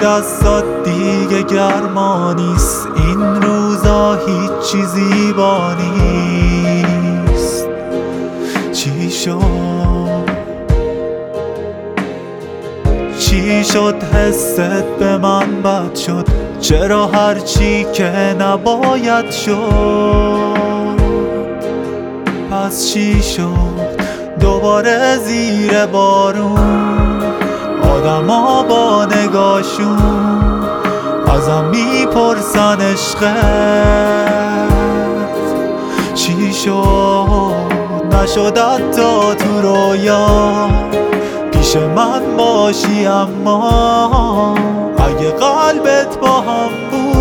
دستات دیگه گرما نیست، این روزا هیچی زیبا نیست. چی شد حست به من بد شد؟ چرا هرچی که نباید شد؟ پس چی شد دوباره زیر بارون آدما با نگاشون ازم میپرسن عشقت چی شد؟ نشد حتی تو رویا پیش من باشی، اما اگه قلبت با هم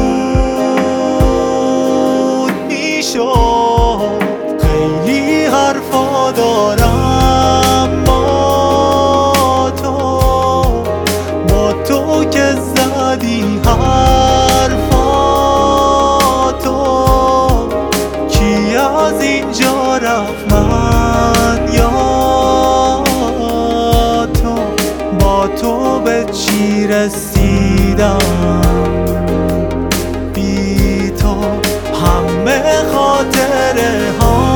بود میشد. خیلی حرفا دارم با تو که زدی حرفاتو. کی از اینجا رفت من یا تو؟ به چی رسیدم بی تو؟ همه خاطره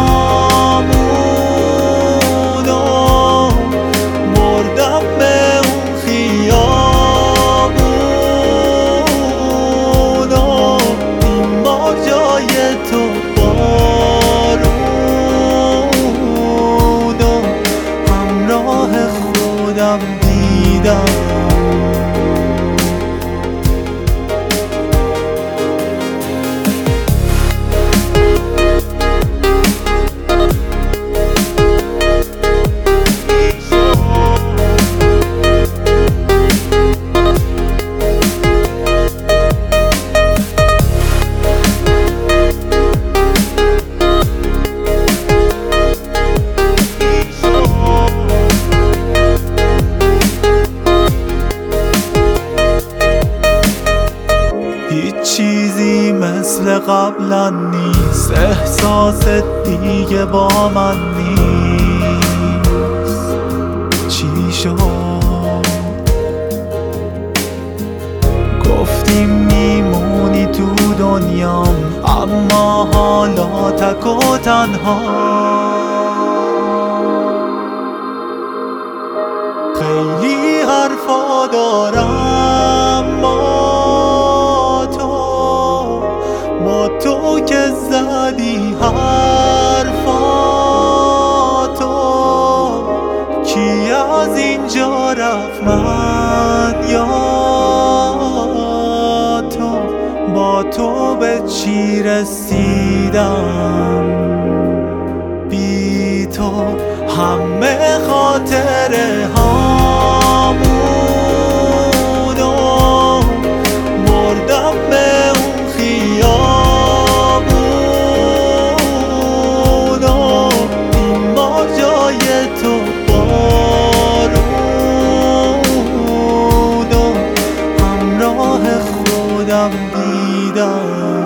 هامونو بردم به اون خیابونو. این بار جای تو بارونو همراه خودم دیدم. هیچ چیزی مثل قبلا نیست، احساس دیگه با من نیست. چی شد؟ گفتیم میمونی تو دنیام، اما حالا تک و تنها. خیلی حرفا دارم با تو که زدی حرفاتو. کی از اینجا رفت من یا تو؟ با تو به چی رسیدم بی تو؟ همه خاطره هامونو بردم به اون خیابونو. این بار جای تو بارونو همراه خودم دیدم.